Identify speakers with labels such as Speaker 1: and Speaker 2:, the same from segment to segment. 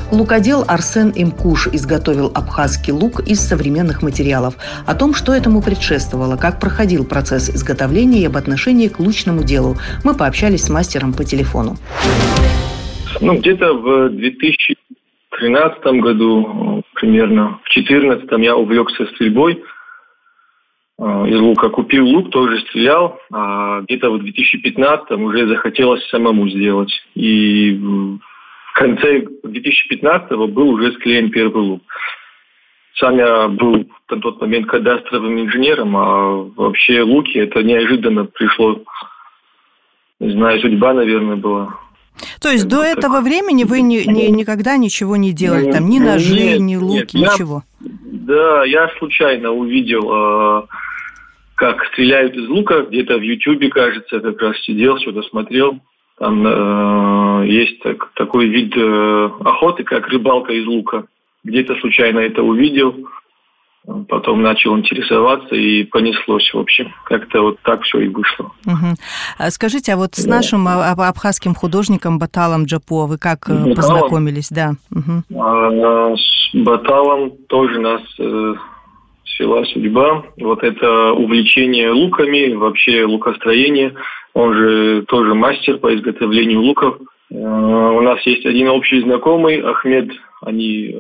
Speaker 1: Лукодел Арсен Имкуш изготовил абхазский лук из современных материалов. О том, что этому предшествовало, как проходил процесс изготовления и об отношении к лучному делу, мы пообщались с мастером по телефону.
Speaker 2: Где-то в 2013 году, примерно в 2014 я увлекся стрельбой из лука. Купил лук, тоже стрелял, а где-то в 2015 уже захотелось самому сделать. И в конце 2015 был уже склеен первый лук. Сам я был на тот момент кадастровым инженером, а вообще луки это неожиданно пришло. Не знаю, судьба, наверное, была.
Speaker 3: То есть до этого времени вы никогда ничего не делали? Там ни ножи, ни луки, ничего?
Speaker 2: Я случайно увидел, как стреляют из лука. Где-то в Ютубе, кажется, как раз сидел, что-то смотрел. Там есть такой вид охоты, как рыбалка из лука. Где-то случайно это увидел. Потом начал интересоваться и понеслось, в общем. Как-то вот так все и вышло.
Speaker 3: Угу. Скажите, а вот с нашим абхазским художником Баталом Джапо вы как познакомились? Да. Угу.
Speaker 2: С Баталом тоже нас свела судьба. Вот это увлечение луками, вообще лукостроение. Он же тоже мастер по изготовлению луков. У нас есть один общий знакомый, Ахмед. Они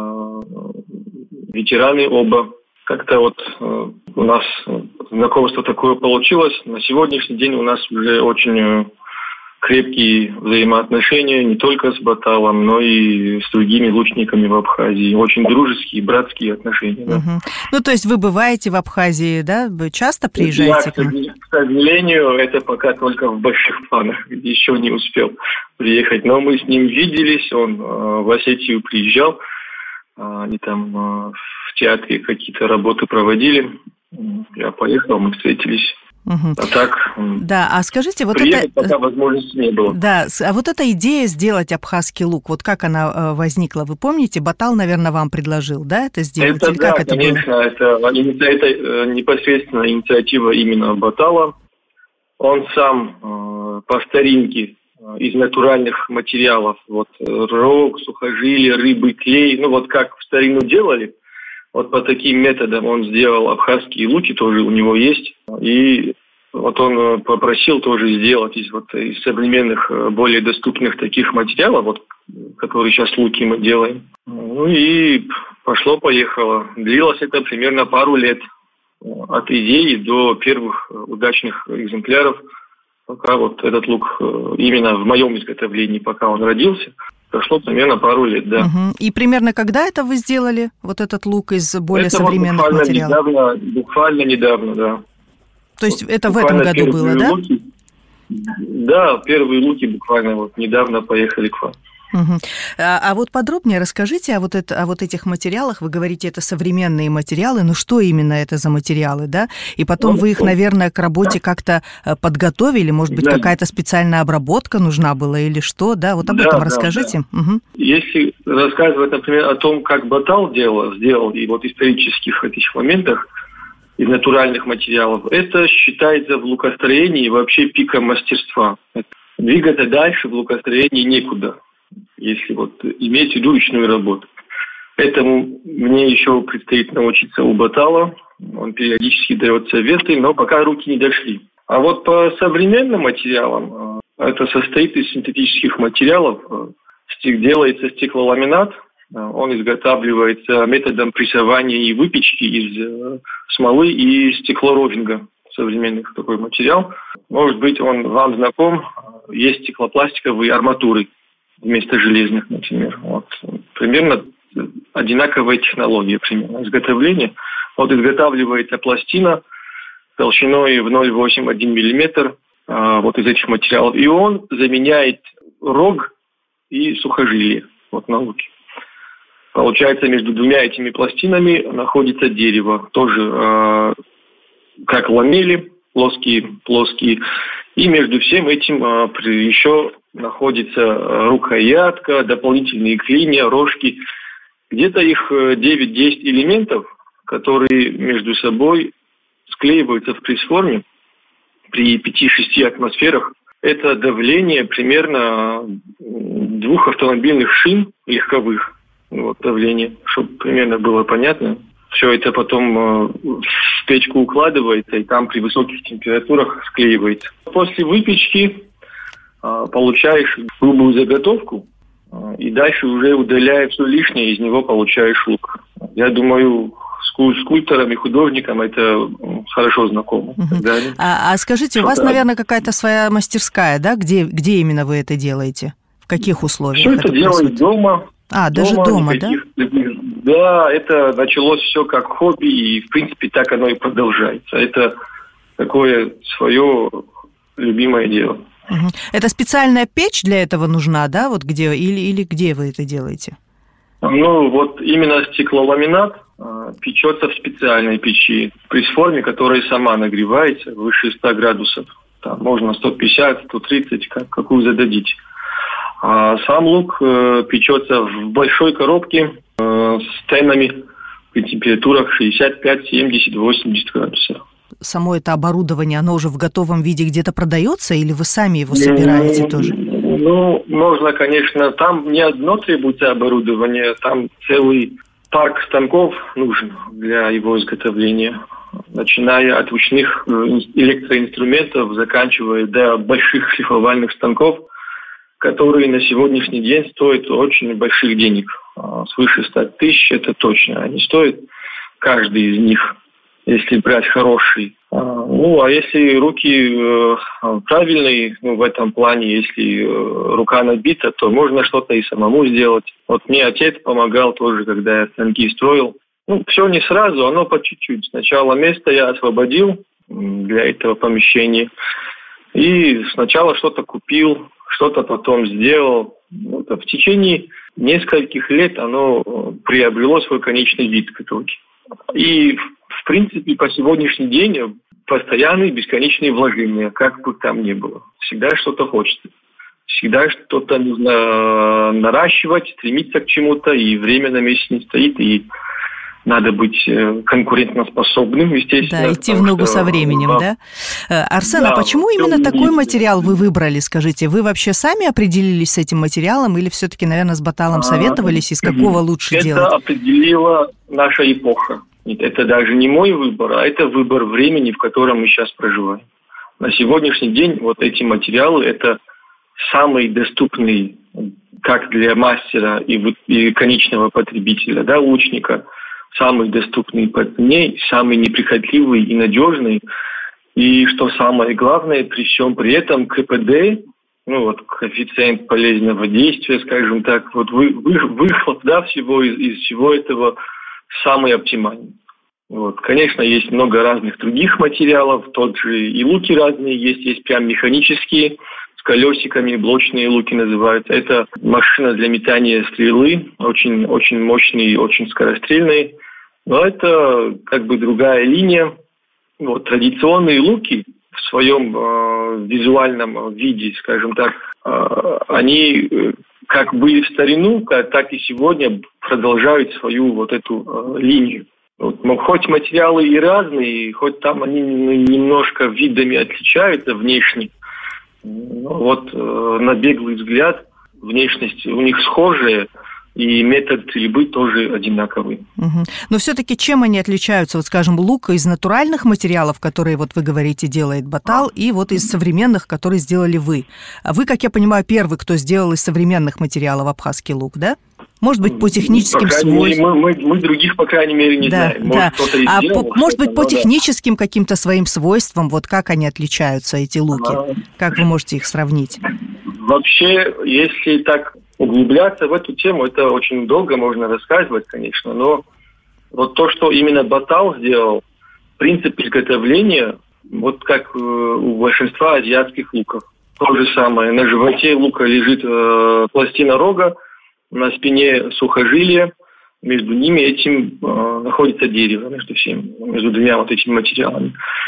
Speaker 2: ветераны оба. Как-то вот у нас знакомство такое получилось. На сегодняшний день у нас уже очень крепкие взаимоотношения не только с Баталом, но и с другими лучниками в Абхазии. Очень дружеские, братские отношения. Да.
Speaker 3: Ну, то есть вы бываете в Абхазии, да? Вы часто приезжаете к нам?
Speaker 2: К сожалению, это пока только в больших планах. Еще не успел приехать. Но мы с ним виделись, он в Осетию приезжал. Они там в театре какие-то работы проводили. Я поехал, мы встретились.
Speaker 3: Угу.
Speaker 2: А так,
Speaker 3: да, а скажите, вот
Speaker 2: приехать пока возможности не было.
Speaker 3: Да, а вот эта идея сделать абхазский лук, вот как она возникла, вы помните? Батал, наверное, вам предложил, да, это сделать?
Speaker 2: Это,
Speaker 3: или как это
Speaker 2: конечно,
Speaker 3: было?
Speaker 2: это непосредственно инициатива именно Батала. Он сам по старинке из натуральных материалов, вот рог, сухожилия, рыбы, клей, вот как в старину делали, вот по таким методам он сделал абхазские луки, тоже у него есть. И вот он попросил тоже сделать из современных, более доступных таких материалов, вот, которые сейчас луки мы делаем. И пошло-поехало. Длилось это примерно пару лет. От идеи до первых удачных экземпляров. Пока вот этот лук именно в моем изготовлении, пока он родился, прошло примерно пару лет, да.
Speaker 3: Угу. И примерно когда это вы сделали, вот этот лук из более современных материалов?
Speaker 2: Буквально недавно, да.
Speaker 3: То есть это буквально в этом году было, да?
Speaker 2: Луки, да, первые луки буквально недавно поехали к вам.
Speaker 3: Угу. А вот подробнее расскажите о вот этих материалах. Вы говорите, это современные материалы, но что именно это за материалы, да? И потом вы их, наверное, к работе как-то подготовили, может быть, какая-то специальная обработка нужна была или что, да? Вот об этом расскажите.
Speaker 2: Да. Угу. Если рассказывать, например, о том, как Батал сделал и вот исторических этих моментах из натуральных материалов, это считается в лукостроении вообще пиком мастерства. Двигаться дальше в лукостроении некуда, если вот иметь в виду ручную работу. Этому мне еще предстоит научиться у Батала. Он периодически дает советы, но пока руки не дошли. А вот по современным материалам, это состоит из синтетических материалов. Делается стеклоламинат. Он изготавливается методом прессования и выпечки из смолы и стеклоровинга. Современный такой материал. Может быть, он вам знаком. Есть стеклопластиковые арматуры вместо железных, например. Вот. Примерно одинаковая технология изготовления. Вот изготавливается пластина толщиной в 0,81 мм вот из этих материалов. И он заменяет рог и сухожилие вот на луке. Получается, между двумя этими пластинами находится дерево. Тоже как ламели, плоские. И между всем этим еще находится рукоятка, дополнительные клинья, рожки. Где-то их 9-10 элементов, которые между собой склеиваются в пресс-форме при 5-6 атмосферах. Это давление примерно 2 автомобильных шин легковых, вот, давление, чтобы примерно было понятно. Все это потом в печку укладывается, и там при высоких температурах склеивается. После выпечки получаешь грубую заготовку, и дальше уже удаляя все лишнее, из него получаешь лук. Я думаю, скульпторам и художникам это хорошо знакомо.
Speaker 3: А скажите, у вас, наверное, какая-то своя мастерская, да? Где именно вы это делаете? В каких условиях?
Speaker 2: Все это делаю дома.
Speaker 3: Даже дома, да?
Speaker 2: Да, это началось все как хобби, и, в принципе, так оно и продолжается. Это такое свое любимое дело.
Speaker 3: Это специальная печь для этого нужна, да? Вот где, или где вы это делаете?
Speaker 2: Ну, вот именно стеклоламинат печется в специальной печи, при форме, которая сама нагревается выше 100 градусов. Там можно 150, 130, какую зададите. А сам лук печется в большой коробке с тенами при температурах 65, 70, 80 градусов.
Speaker 3: Само это оборудование, оно уже в готовом виде где-то продается, или вы сами его собираете тоже?
Speaker 2: Ну, можно, конечно. Там не одно требуется оборудование, там целый парк станков нужен для его изготовления. Начиная от ручных электроинструментов, заканчивая до больших шлифовальных станков, которые на сегодняшний день стоят очень больших денег. Свыше 100 тысяч, это точно. Они стоят, каждый из них, если брать хороший. Ну, а если руки правильные, в этом плане, если рука набита, то можно что-то и самому сделать. Вот мне отец помогал тоже, когда я станки строил. Ну, все не сразу, оно по чуть-чуть. Сначала место я освободил для этого помещения. И сначала что-то купил, что-то потом сделал. Вот, а в течение нескольких лет оно приобрело свой конечный вид в итоге. И, в принципе, по сегодняшний день постоянные бесконечные вложения, как бы там ни было. Всегда что-то хочется. Всегда что-то нужно наращивать, стремиться к чему-то, и время на месте не стоит, и надо быть конкурентоспособным, естественно.
Speaker 3: Да, идти в ногу со временем, да? Арсен, а почему именно такой материал вы выбрали, скажите? Вы вообще сами определились с этим материалом или все-таки, наверное, с Баталом советовались, из какого лучше делать?
Speaker 2: Это определила наша эпоха. Это даже не мой выбор, а это выбор времени, в котором мы сейчас проживаем. На сегодняшний день вот эти материалы – это самые доступные как для мастера и конечного потребителя, да, лучника, самые доступные по цене, самые неприхотливые и надежные. И что самое главное, при всем при этом КПД, коэффициент полезного действия, скажем так, вот выхлоп, да, из всего этого самый оптимальный. Вот. Конечно, есть много разных других материалов, тот же и луки разные есть прям механические, с колесиками, блочные луки называются. Это машина для метания стрелы, очень, очень мощные, очень скорострельные. Но это как бы другая линия. Вот. Традиционные луки в своем визуальном виде, скажем так, они как были в старину, так и сегодня продолжают свою вот эту линию. Вот, хоть материалы и разные, хоть там они немножко видами отличаются внешне, вот на беглый взгляд внешность у них схожая, и метод стрельбы тоже одинаковый.
Speaker 3: Но все-таки чем они отличаются, вот скажем, лук из натуральных материалов, которые, вот вы говорите, делает Батал, и вот из современных, которые сделали вы? А вы, как я понимаю, первый, кто сделал из современных материалов абхазский лук, да? Может быть, по техническим свойствам.
Speaker 2: Мы других, по крайней мере, не знаем. Может, кто-то и сделал,
Speaker 3: может быть, по техническим каким-то своим свойствам, вот как они отличаются, эти луки? Как вы можете их сравнить?
Speaker 2: Вообще, если так углубляться в эту тему, это очень долго можно рассказывать, конечно, но вот то, что именно Батал сделал, принцип изготовления, вот как у большинства азиатских луков. То же самое. На животе лука лежит пластина рога, на спине сухожилие, между ними этим находится дерево, между двумя вот этими материалами.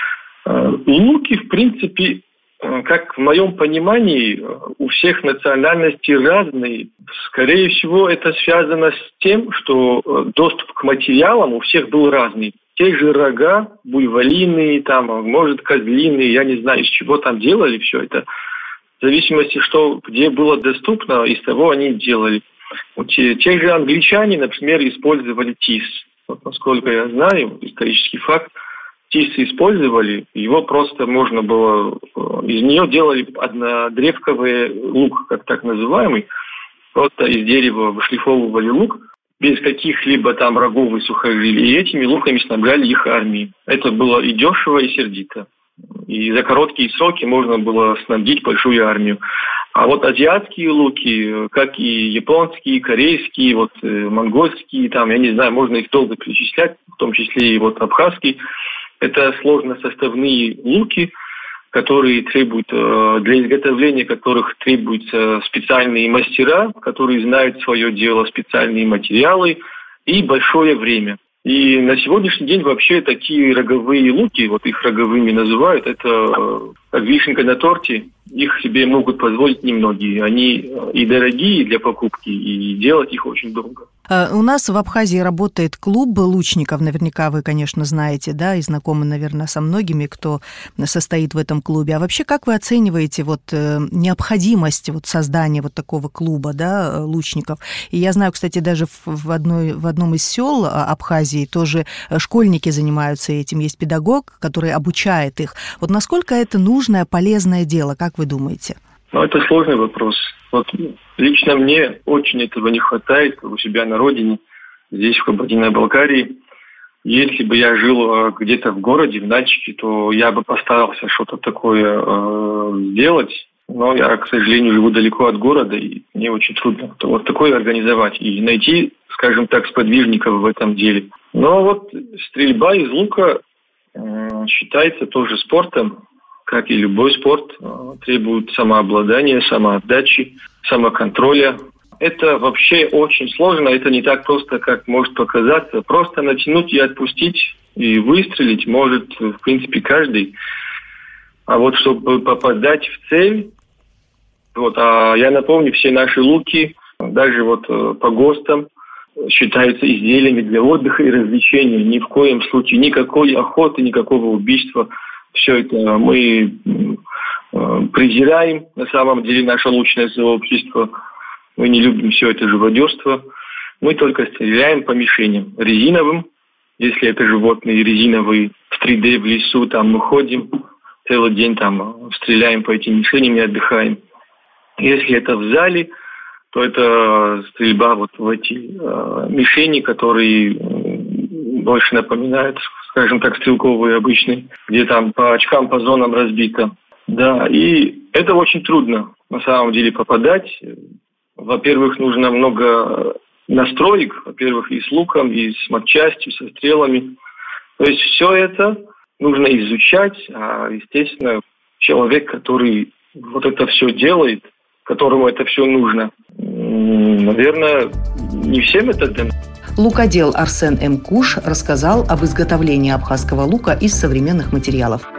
Speaker 2: Луки, в принципе, как в моем понимании, у всех национальностей разные. Скорее всего, это связано с тем, что доступ к материалам у всех был разный. Те же рога, буйволиные, там, может, козлиные, я не знаю, из чего там делали все это. в зависимости, что где было доступно, из того они делали. Вот те же англичане, например, использовали тис. Вот, насколько я знаю, исторический факт, тис использовали, его просто можно было... Из нее делали однодревковый лук, как так называемый. Просто из дерева вышлифовывали лук, без каких-либо там рогов и сухожилий. И этими луками снабжали их армии. Это было и дешево, и сердито. И за короткие сроки можно было снабдить большую армию. А вот азиатские луки, как и японские, корейские, вот монгольские, там, я не знаю, можно их долго перечислять, в том числе и вот абхазские, это сложносоставные луки, которые требуют, для изготовления которых требуются специальные мастера, которые знают свое дело, специальные материалы и большое время. И на сегодняшний день вообще такие роговые луки, вот их роговыми называют, это как вишенка на торте, их себе могут позволить немногие. Они и дорогие для покупки, и делать их очень дорого.
Speaker 3: У нас в Абхазии работает клуб лучников, наверняка вы, конечно, знаете, да, и знакомы, наверное, со многими, кто состоит в этом клубе. А вообще, как вы оцениваете вот необходимость вот создания вот такого клуба, да, лучников? И я знаю, кстати, даже в одном из сел Абхазии тоже школьники занимаются этим. Есть педагог, который обучает их. Вот насколько это нужное, полезное дело, как вы думаете?
Speaker 2: Ну, это сложный вопрос. Вот лично мне очень этого не хватает у себя на родине, здесь, в Кабардино-Балкарии. Если бы я жил где-то в городе, в Нальчике, то я бы постарался что-то такое сделать. Но я, к сожалению, живу далеко от города, и мне очень трудно вот такое организовать и найти, скажем так, сподвижников в этом деле. Но вот стрельба из лука считается тоже спортом. Как и любой спорт, требует самообладания, самоотдачи, самоконтроля. Это вообще очень сложно, это не так просто, как может показаться. Просто натянуть и отпустить, и выстрелить может, в принципе, каждый. А вот чтобы попадать в цель, вот, я напомню, все наши луки, даже вот по ГОСТам, считаются изделиями для отдыха и развлечения. Ни в коем случае никакой охоты, никакого убийства. Все это мы презираем, на самом деле, наше лучное сообщество. Мы не любим все это живодерство. Мы только стреляем по мишеням резиновым. Если это животные резиновые, в 3D в лесу, там мы ходим, целый день там стреляем по этим мишеням и отдыхаем. Если это в зале, то это стрельба вот в эти мишени, которые больше напоминают, скажем так, стрелковые обычные, где там по очкам, по зонам разбито. Да, и это очень трудно, на самом деле, попадать. Во-первых, нужно много настроек, во-первых, и с луком, и с матчастью, со стрелами. То есть все это нужно изучать, а, естественно, человек, который вот это все делает, которому это все нужно, наверное, не всем это дано.
Speaker 1: Лукодел Арсен М. Куш рассказал об изготовлении абхазского лука из современных материалов.